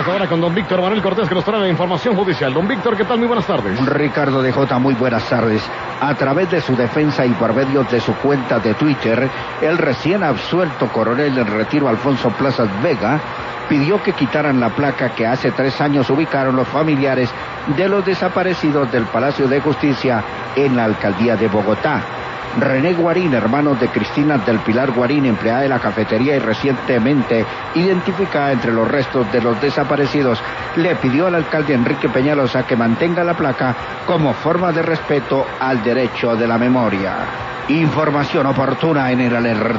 Vamos ahora con don Víctor Manuel Cortés, que nos trae la información judicial. Don Víctor, ¿qué tal? Muy buenas tardes. Ricardo DJ, muy buenas tardes. A través de su defensa y por medio de su cuenta de Twitter, el recién absuelto coronel en retiro Alfonso Plazas Vega pidió que quitaran la placa que hace 3 años ubicaron los familiares de los desaparecidos del Palacio de Justicia en la alcaldía de Bogotá. René Guarín, hermano de Cristina del Pilar Guarín, empleada de la cafetería y recientemente identificada entre los restos de los desaparecidos, le pidió al alcalde Enrique Peñalosa que mantenga la placa como forma de respeto al derecho de la memoria. Información oportuna en el alerta.